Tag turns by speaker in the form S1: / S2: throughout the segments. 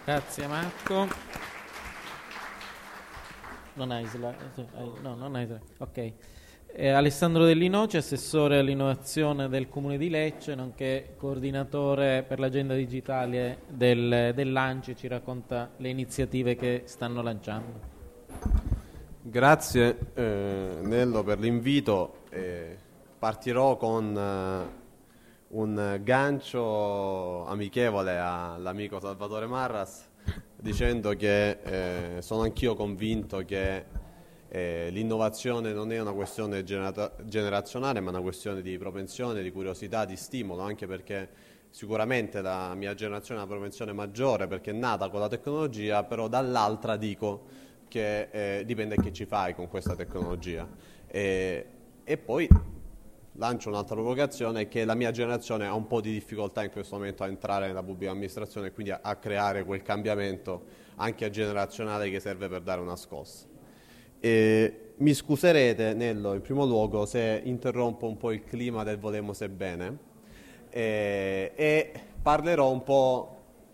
S1: Grazie Marco. Non hai slide? No, non hai slide. Ok. Alessandro Dell'Inoce, assessore all'innovazione del Comune di Lecce, nonché coordinatore per l'agenda digitale dell'ANCI, ci racconta le iniziative che stanno lanciando.
S2: Grazie Nello per l'invito. Partirò con un gancio amichevole all'amico Salvatore Marras, dicendo che sono anch'io convinto che l'innovazione non è una questione generazionale, ma una questione di propensione, di curiosità, di stimolo, anche perché sicuramente la mia generazione ha una propensione maggiore perché è nata con la tecnologia, però dall'altra dico che dipende che ci fai con questa tecnologia. E poi lancio un'altra provocazione, che la mia generazione ha un po' di difficoltà in questo momento a entrare nella pubblica amministrazione e quindi a creare quel cambiamento anche generazionale che serve per dare una scossa. Mi scuserete, Nello, in primo luogo se interrompo un po' il clima del Volemo-se bene e parlerò un po'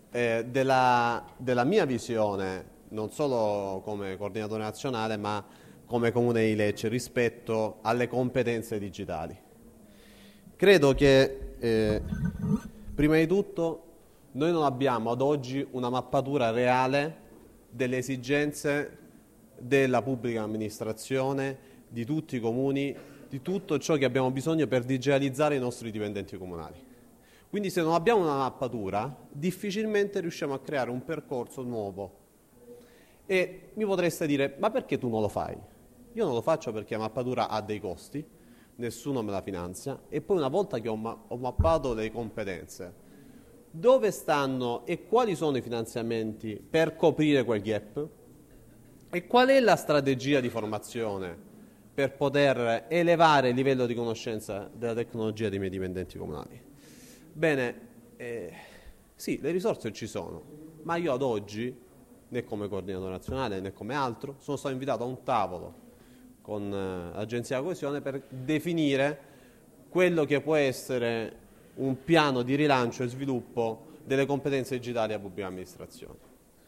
S2: della mia visione, non solo come coordinatore nazionale, ma come Comune di Lecce rispetto alle competenze digitali. Credo che, prima di tutto, noi non abbiamo ad oggi una mappatura reale delle esigenze della pubblica amministrazione, di tutti i comuni, di tutto ciò che abbiamo bisogno per digitalizzare i nostri dipendenti comunali. Quindi se non abbiamo una mappatura, difficilmente riusciamo a creare un percorso nuovo. E mi potreste dire, ma perché tu non lo fai? Io non lo faccio perché la mappatura ha dei costi, nessuno me la finanzia, e poi una volta che ho mappato le competenze, dove stanno e quali sono i finanziamenti per coprire quel gap? E qual è la strategia di formazione per poter elevare il livello di conoscenza della tecnologia dei miei dipendenti comunali? Bene, sì, le risorse ci sono, ma io ad oggi, né come coordinatore nazionale né come altro, sono stato invitato a un tavolo con l'Agenzia della Coesione per definire quello che può essere un piano di rilancio e sviluppo delle competenze digitali a pubblica amministrazione.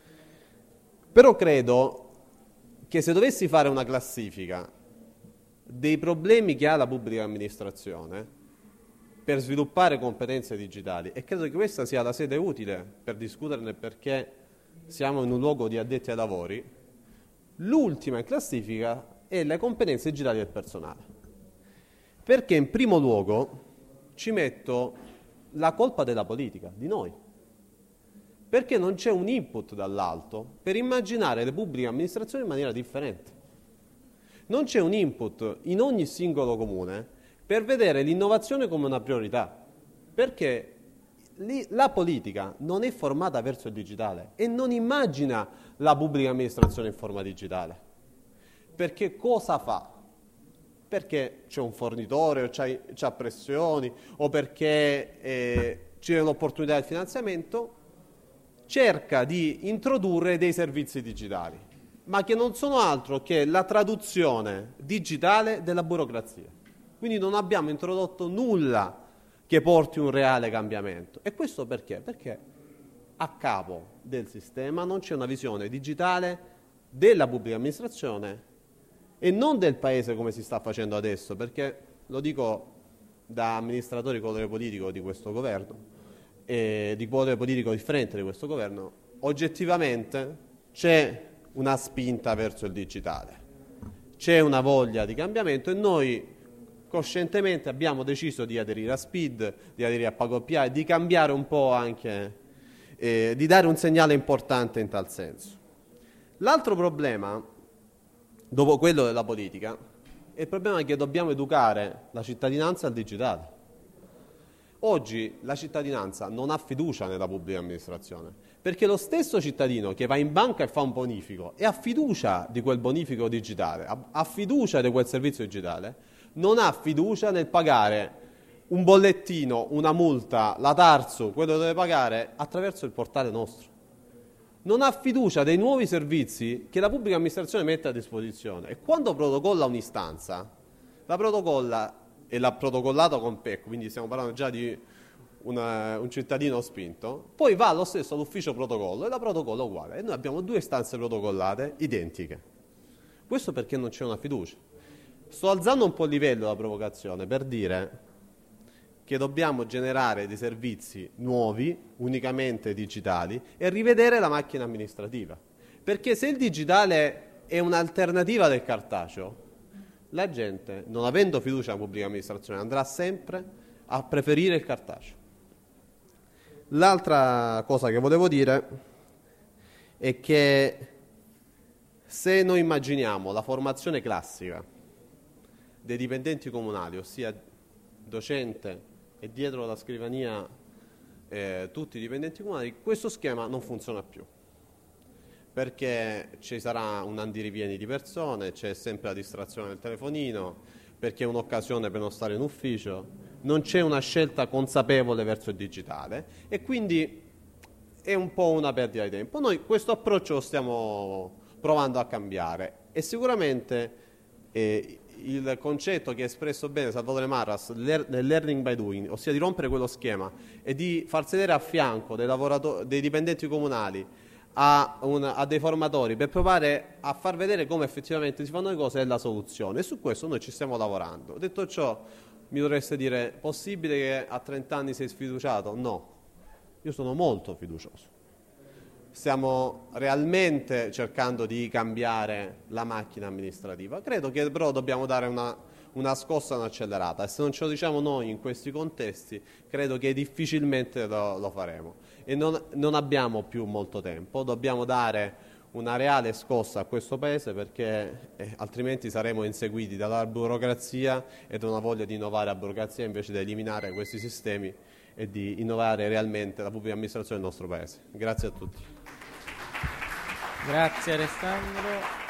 S2: Però credo che se dovessi fare una classifica dei problemi che ha la pubblica amministrazione per sviluppare competenze digitali, e credo che questa sia la sede utile per discuterne perché siamo in un luogo di addetti ai lavori, l'ultima in classifica è le competenze digitali del personale. Perché in primo luogo ci metto la colpa della politica, di noi. Perché non c'è un input dall'alto per immaginare le pubbliche amministrazioni in maniera differente. Non c'è un input in ogni singolo comune per vedere l'innovazione come una priorità, perché la politica non è formata verso il digitale e non immagina la pubblica amministrazione in forma digitale. Perché cosa fa? Perché c'è un fornitore o c'ha pressioni o perché c'è l'opportunità del finanziamento, cerca di introdurre dei servizi digitali, ma che non sono altro che la traduzione digitale della burocrazia. Quindi non abbiamo introdotto nulla che porti un reale cambiamento. E questo perché? Perché a capo del sistema non c'è una visione digitale della pubblica amministrazione e non del Paese come si sta facendo adesso, perché lo dico da amministratore di potere politico di questo governo, e di potere politico differente di questo governo, oggettivamente c'è una spinta verso il digitale, c'è una voglia di cambiamento e noi coscientemente abbiamo deciso di aderire a SPID, di aderire a PagoPA, di cambiare un po' anche, di dare un segnale importante in tal senso. L'altro problema, dopo quello della politica, è il problema che dobbiamo educare la cittadinanza al digitale. Oggi la cittadinanza non ha fiducia nella pubblica amministrazione, perché lo stesso cittadino che va in banca e fa un bonifico e ha fiducia di quel bonifico digitale, ha fiducia di quel servizio digitale, non ha fiducia nel pagare un bollettino, una multa, la Tarsu, quello che deve pagare attraverso il portale nostro. Non ha fiducia dei nuovi servizi che la pubblica amministrazione mette a disposizione. E quando protocolla un'istanza, la protocolla e l'ha protocollato con PEC, quindi stiamo parlando già di un cittadino spinto, poi va lo stesso all'ufficio protocollo e la protocolla uguale. E noi abbiamo 2 istanze protocollate identiche. Questo perché non c'è una fiducia. Sto alzando un po' il livello della provocazione per dire che dobbiamo generare dei servizi nuovi, unicamente digitali, e rivedere la macchina amministrativa. Perché se il digitale è un'alternativa del cartaceo, la gente, non avendo fiducia nella pubblica amministrazione, andrà sempre a preferire il cartaceo. L'altra cosa che volevo dire è che se noi immaginiamo la formazione classica dei dipendenti comunali, ossia docente e dietro la scrivania tutti i dipendenti comunali, questo schema non funziona più, perché ci sarà un andirivieni di persone, c'è sempre la distrazione del telefonino, perché è un'occasione per non stare in ufficio, non c'è una scelta consapevole verso il digitale e quindi è un po' una perdita di tempo. Noi questo approccio lo stiamo provando a cambiare e sicuramente il concetto che ha espresso bene Salvatore Marras del learning by doing, ossia di rompere quello schema e di far sedere a fianco dei dipendenti comunali a dei formatori per provare a far vedere come effettivamente si fanno le cose è la soluzione, e su questo noi ci stiamo lavorando. Detto ciò, mi dovreste dire: possibile che a 30 anni sei sfiduciato? No, io sono molto fiducioso. Stiamo realmente cercando di cambiare la macchina amministrativa. Credo che però dobbiamo dare una scossa, un'accelerata, e se non ce lo diciamo noi in questi contesti, credo che difficilmente lo faremo. E non abbiamo più molto tempo, dobbiamo dare una reale scossa a questo Paese, perché altrimenti saremo inseguiti dalla burocrazia e da una voglia di innovare la burocrazia invece di eliminare questi sistemi e di innovare realmente la pubblica amministrazione del nostro Paese. Grazie a tutti.
S1: Grazie Alessandro.